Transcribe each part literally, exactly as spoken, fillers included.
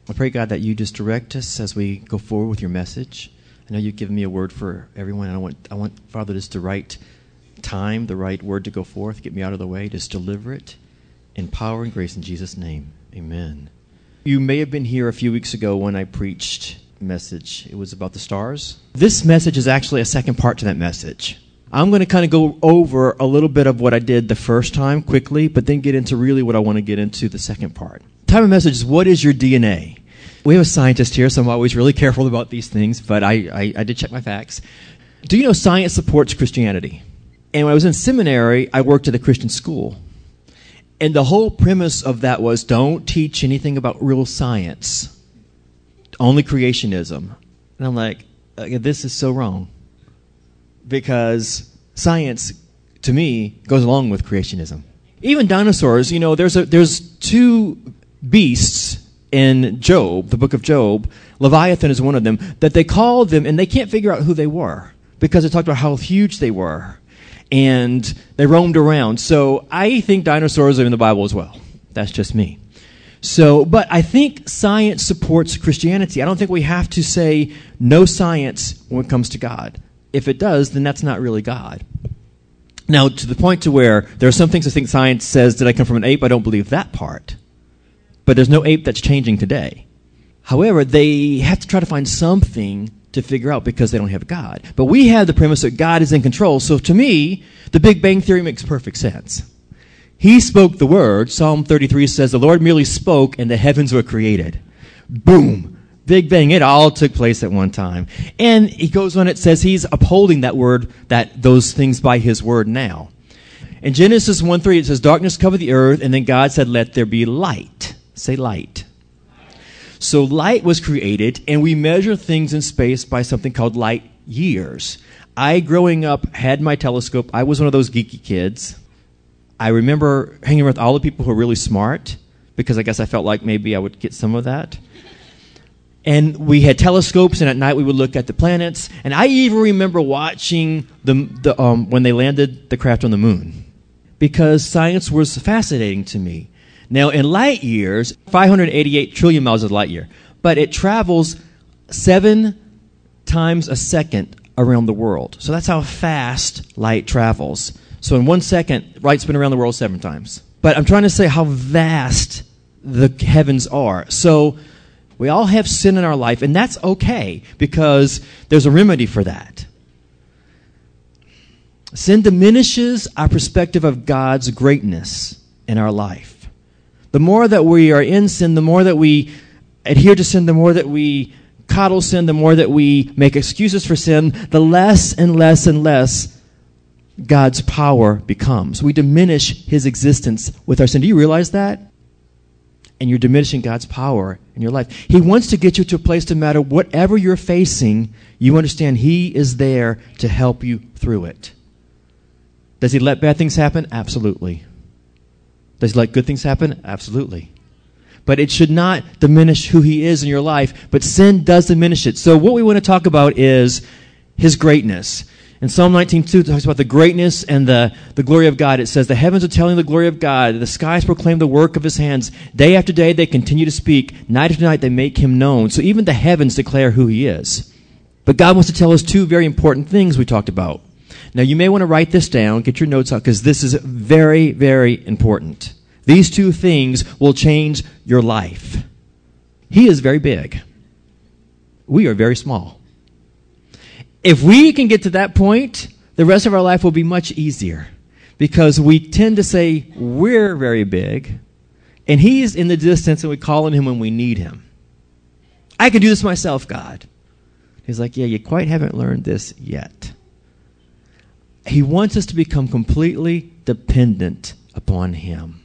I pray, God, that you just direct us as we go forward with your message. I know you've given me a word for everyone, and I want, I want Father, just the right time, the right word to go forth, get me out of the way, just deliver it in power and grace in Jesus' name. Amen. You may have been here a few weeks ago when I preached a message. It was about the stars. This message is actually a second part to that message. I'm going to kind of go over a little bit of what I did the first time quickly, but then get into really what I want to get into the second part. The title of the message is, what is your D N A? We have a scientist here, so I'm always really careful about these things, but I, I, I did check my facts. Do you know science supports Christianity? And when I was in seminary, I worked at a Christian school. And the whole premise of that was, don't teach anything about real science, only creationism. And I'm like, this is so wrong. Because science, to me, goes along with creationism. Even dinosaurs, you know, there's a, there's two beasts in Job, the book of Job. Leviathan is one of them, that they called them, and they can't figure out who they were, because it talked about how huge they were. And they roamed around. So I think dinosaurs are in the Bible as well. That's just me. So, but I think science supports Christianity. I don't think we have to say no science when it comes to God. If it does, then that's not really God. Now, to the point to where there are some things I think science says, did I come from an ape? I don't believe that part. But there's no ape that's changing today. However, they have to try to find something to figure out because they don't have God. But we have the premise that God is in control. So to me, the Big Bang Theory makes perfect sense. He spoke the word. Psalm thirty-three says, the Lord merely spoke and the heavens were created. Boom. Big Bang. It all took place at one time. And he goes on, it says he's upholding that word, that those things by his word now. In Genesis one three, it says, darkness covered the earth, and then God said, let there be light. Say light. So light was created, and we measure things in space by something called light years. I, growing up, had my telescope. I was one of those geeky kids. I remember hanging with all the people who were really smart, because I guess I felt like maybe I would get some of that. And we had telescopes, and at night we would look at the planets. And I even remember watching the, the um, when they landed the craft on the moon, because science was fascinating to me. Now, in light years, five hundred eighty-eight trillion miles is a light year, but it travels seven times a second around the world. So that's how fast light travels. So in one second, light's been around the world seven times. But I'm trying to say how vast the heavens are. So we all have sin in our life, and that's okay, because there's a remedy for that. Sin diminishes our perspective of God's greatness in our life. The more that we are in sin, the more that we adhere to sin, the more that we coddle sin, the more that we make excuses for sin, the less and less and less God's power becomes. We diminish his existence with our sin. Do you realize that? And you're diminishing God's power in your life. He wants to get you to a place, no matter whatever you're facing, you understand he is there to help you through it. Does he let bad things happen? Absolutely. Does he let good things happen? Absolutely. But it should not diminish who he is in your life. But sin does diminish it. So what we want to talk about is his greatness. In Psalm nineteen two, it talks about the greatness and the, the glory of God. It says, the heavens are telling the glory of God. The skies proclaim the work of his hands. Day after day they continue to speak. Night after night they make him known. So even the heavens declare who he is. But God wants to tell us two very important things we talked about. Now, you may want to write this down, get your notes out, because this is very, very important. These two things will change your life. He is very big. We are very small. If we can get to that point, the rest of our life will be much easier, because we tend to say we're very big, and he's in the distance, and we call on him when we need him. I can do this myself, God. He's like, yeah, you quite haven't learned this yet. He wants us to become completely dependent upon him.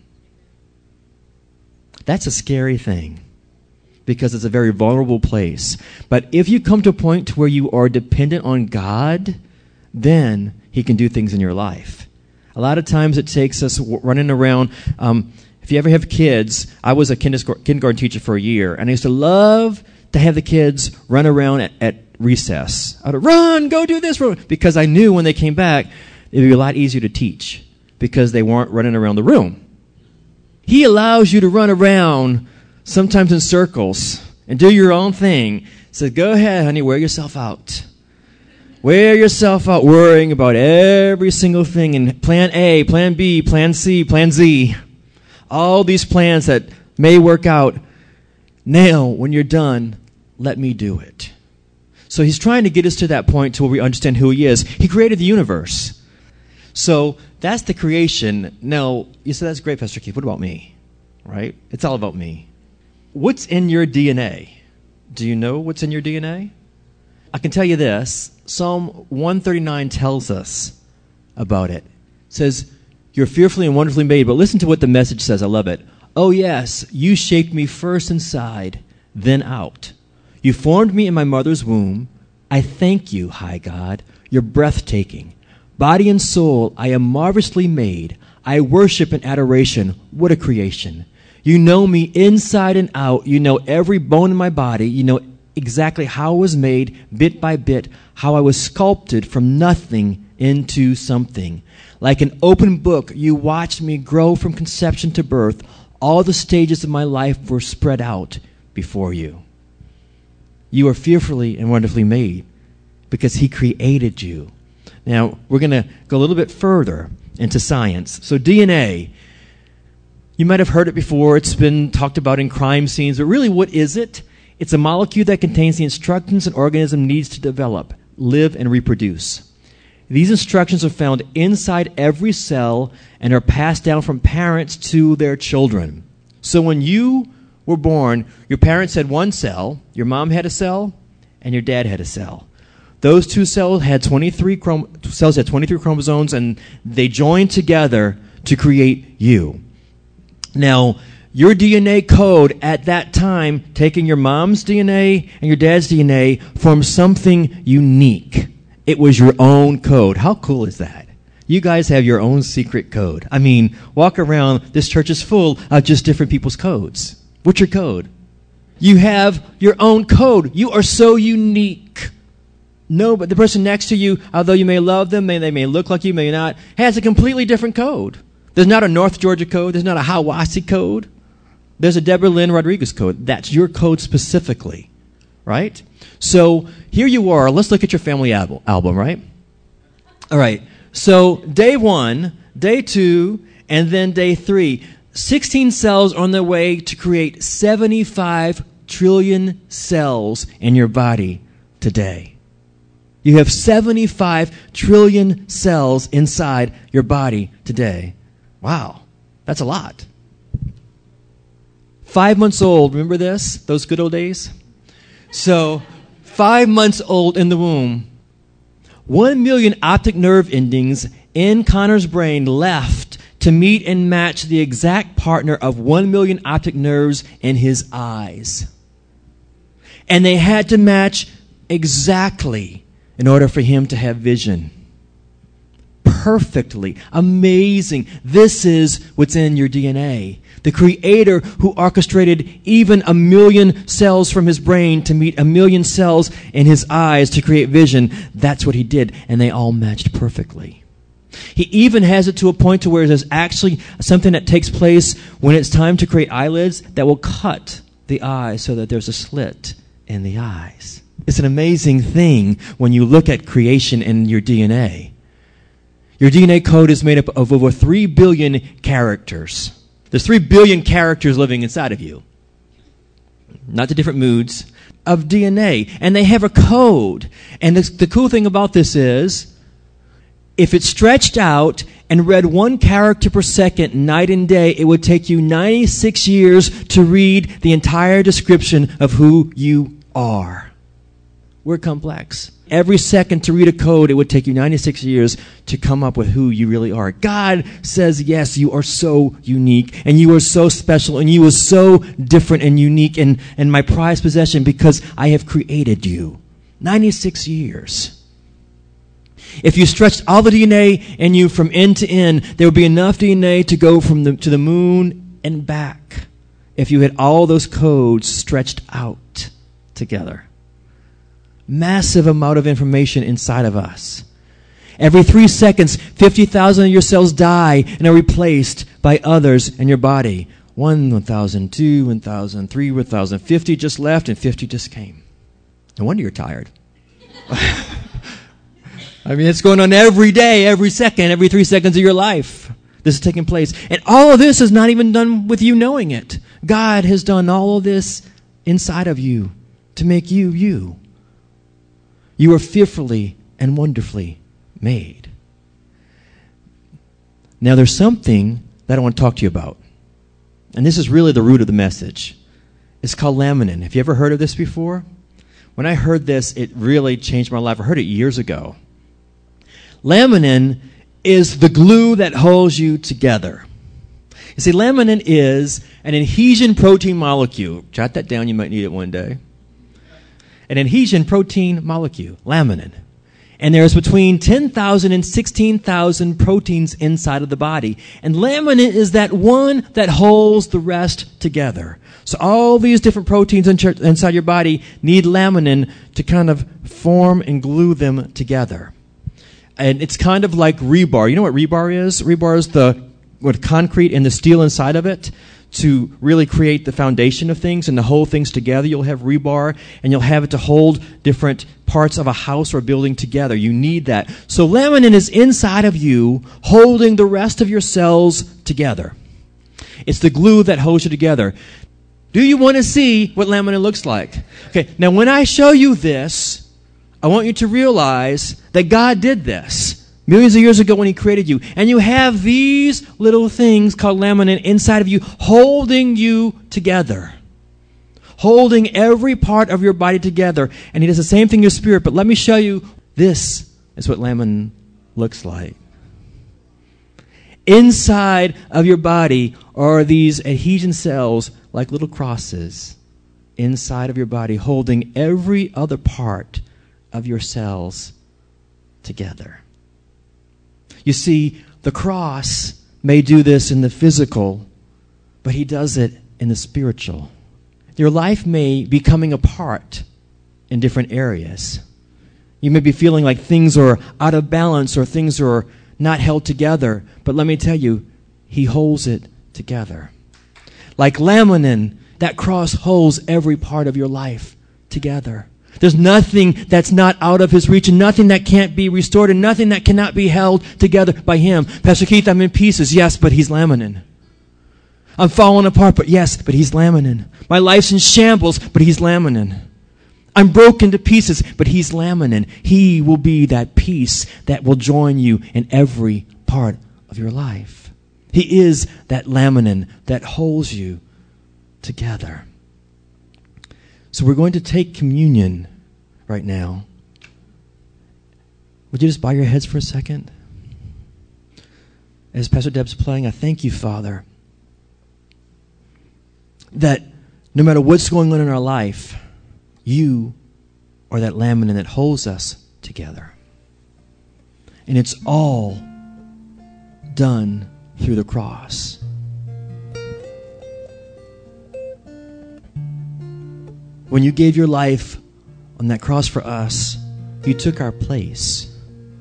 That's a scary thing, because it's a very vulnerable place. But if you come to a point where you are dependent on God, then he can do things in your life. A lot of times it takes us running around. Um, if you ever have kids, I was a kindergarten teacher for a year, and I used to love to have the kids run around at, at recess. I would run, go do this, run, because I knew when they came back, it would be a lot easier to teach because they weren't running around the room. He allows you to run around sometimes in circles and do your own thing. So go ahead, honey, wear yourself out. Wear yourself out worrying about every single thing in plan A, plan B, plan C, plan Z. All these plans that may work out. Now, when you're done, let me do it. So he's trying to get us to that point to where we understand who he is. He created the universe. So that's the creation. Now, you said that's great, Pastor Keith. What about me? Right? It's all about me. What's in your D N A? Do you know what's in your D N A? I can tell you this. Psalm one thirty-nine tells us about it. It says, you're fearfully and wonderfully made. But listen to what the Message says. I love it. Oh, yes, you shaped me first inside, then out. You formed me in my mother's womb. I thank you, high God. You're breathtaking. Body and soul, I am marvelously made. I worship in adoration. What a creation. You know me inside and out. You know every bone in my body. You know exactly how I was made, bit by bit, how I was sculpted from nothing into something. Like an open book, you watched me grow from conception to birth. All the stages of my life were spread out before you. You are fearfully and wonderfully made because he created you. Now, we're going to go a little bit further into science. So D N A, you might have heard it before. It's been talked about in crime scenes. But really, what is it? It's a molecule that contains the instructions an organism needs to develop, live, and reproduce. These instructions are found inside every cell and are passed down from parents to their children. So when you were born, your parents had one cell, your mom had a cell, and your dad had a cell. Those two cells had twenty-three chrom- cells had twenty-three chromosomes, and they joined together to create you. Now, your D N A code at that time, taking your mom's D N A and your dad's D N A, formed something unique. It was your own code. How cool is that? You guys have your own secret code. I mean, walk around, this church is full of just different people's codes. What's your code? You have your own code. You are so unique. No, but the person next to you, although you may love them, may, they may look like you, may not, has a completely different code. There's not a North Georgia code. There's not a Hiawassee code. There's a Deborah Lynn Rodriguez code. That's your code specifically, right? So here you are. Let's look at your family album, album, right? All right. So day one, day two, and then day three. sixteen cells on their way to create seventy-five trillion cells in your body today. You have seventy-five trillion cells inside your body today. Wow, that's a lot. Five months old, remember this? Those good old days? So, five months old in the womb. One million optic nerve endings in Connor's brain left to meet and match the exact partner of one million optic nerves in his eyes. And they had to match exactly in order for him to have vision. Perfectly. Amazing. This is what's in your D N A. The Creator who orchestrated even a million cells from his brain to meet a million cells in his eyes to create vision, that's what he did. And they all matched perfectly. He even has it to a point to where there's actually something that takes place when it's time to create eyelids that will cut the eye so that there's a slit in the eyes. It's an amazing thing when you look at creation in your D N A. Your D N A code is made up of over three billion characters. There's three billion characters living inside of you. Not the different moods of D N A. And they have a code. And the, the cool thing about this is, if it stretched out and read one character per second night and day, it would take you ninety-six years to read the entire description of who you are. We're complex. Every second to read a code, it would take you ninety-six years to come up with who you really are. God says, yes, you are so unique, and you are so special, and you are so different and unique, and, and my prized possession because I have created you. ninety-six years. If you stretched all the D N A in you from end to end, there would be enough D N A to go from the, to the moon and back if you had all those codes stretched out together. Massive amount of information inside of us. Every three seconds, fifty thousand of your cells die and are replaced by others in your body. one, one thousand two, one thousand three, one thousand fifty just left, and fifty just came. No wonder you're tired. I mean, it's going on every day, every second, every three seconds of your life. This is taking place. And all of this is not even done with you knowing it. God has done all of this inside of you to make you you. You are fearfully and wonderfully made. Now, there's something that I want to talk to you about. And this is really the root of the message. It's called laminin. Have you ever heard of this before? When I heard this, it really changed my life. I heard it years ago. Laminin is the glue that holds you together. You see, laminin is an adhesion protein molecule. Jot that down, you might need it one day. An adhesion protein molecule, laminin. And there's between ten thousand and sixteen thousand proteins inside of the body. And laminin is that one that holds the rest together. So all these different proteins inside your body need laminin to kind of form and glue them together. And it's kind of like rebar. You know what rebar is? Rebar is the with concrete and the steel inside of it to really create the foundation of things and to hold things together. You'll have rebar, and you'll have it to hold different parts of a house or building together. You need that. So laminin is inside of you, holding the rest of your cells together. It's the glue that holds you together. Do you want to see what laminin looks like? Okay, now when I show you this, I want you to realize that God did this millions of years ago when He created you. And you have these little things called laminin inside of you, holding you together. Holding every part of your body together. And He does the same thing in your spirit. But let me show you, this is what laminin looks like. Inside of your body are these adhesion cells like little crosses inside of your body, holding every other part of your cells together. You see, the cross may do this in the physical, but He does it in the spiritual. Your life may be coming apart in different areas. You may be feeling like things are out of balance or things are not held together, but let me tell you, He holds it together. Like laminin, that cross holds every part of your life together. There's nothing that's not out of His reach, and nothing that can't be restored, and nothing that cannot be held together by Him. Pastor Keith, I'm in pieces. Yes, but He's laminin. I'm falling apart, but yes, but He's laminin. My life's in shambles, but He's laminin. I'm broken to pieces, but He's laminin. He will be that peace that will join you in every part of your life. He is that laminin that holds you together. So we're going to take communion right now. Would you just bow your heads for a second? As Pastor Deb's playing, I thank you, Father, that no matter what's going on in our life, you are that laminin that holds us together. And it's all done through the cross. When you gave your life on that cross for us, you took our place.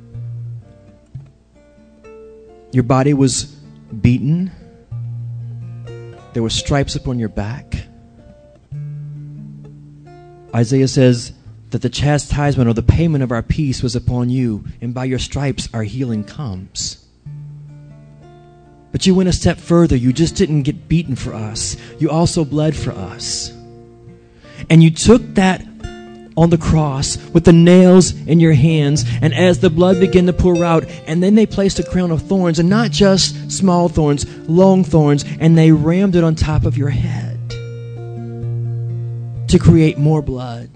Your body was beaten. There were stripes upon your back. Isaiah says that the chastisement or the payment of our peace was upon you, and by your stripes our healing comes. But you went a step further. You just didn't get beaten for us. You also bled for us. And you took that on the cross with the nails in your hands, and as the blood began to pour out, and then they placed a crown of thorns, and not just small thorns, long thorns, and they rammed it on top of your head to create more blood.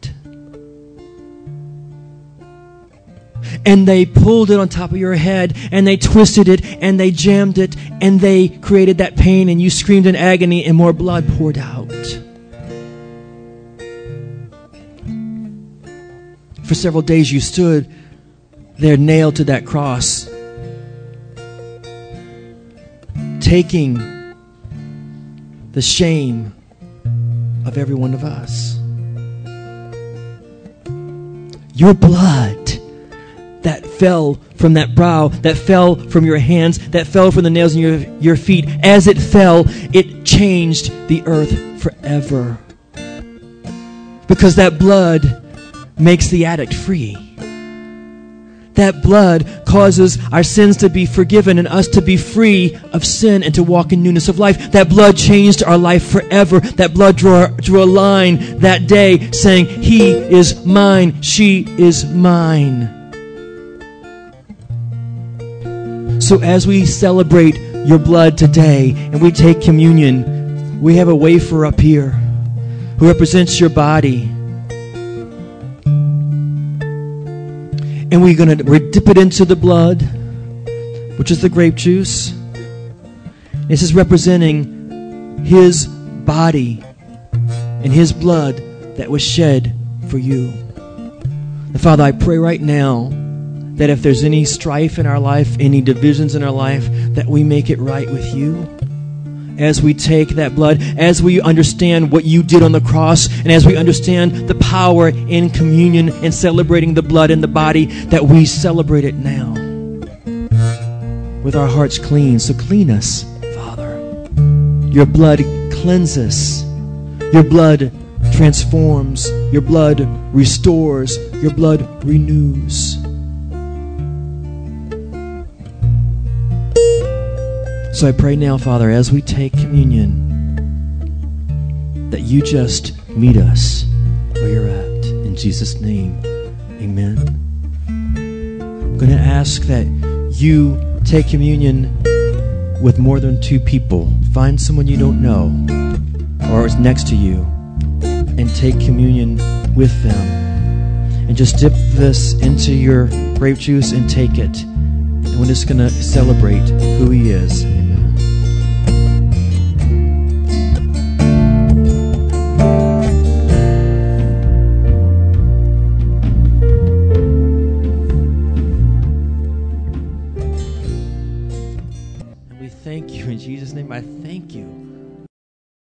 And they pulled it on top of your head, and they twisted it, and they jammed it, and they created that pain, and you screamed in agony, and more blood poured out. For several days you stood there nailed to that cross, taking the shame of every one of us. Your blood that fell from that brow, that fell from your hands, that fell from the nails in your, your feet, as it fell, it changed the earth forever. Because that blood makes the addict free. That blood causes our sins to be forgiven and us to be free of sin and to walk in newness of life. That blood changed our life forever. That blood drew, drew a line that day saying, he is mine, she is mine. So as we celebrate your blood today and we take communion, we have a wafer up here who represents your body. And we're going to dip it into the blood, which is the grape juice. This is representing his body and his blood that was shed for you. And Father, I pray right now that if there's any strife in our life, any divisions in our life, that we make it right with you. As we take that blood, as we understand what you did on the cross, and as we understand the power in communion and celebrating the blood and the body, that we celebrate it now with our hearts clean. So clean us, Father. Your blood cleanses. Your blood transforms. Your blood restores. Your blood renews. So I pray now, Father, as we take communion, that you just meet us where you're at. In Jesus' name, amen. I'm going to ask that you take communion with more than two people. Find someone you don't know or is next to you and take communion with them. And just dip this into your grape juice and take it. And we're just going to celebrate who he is. Amen. And we thank you in Jesus' name. I thank you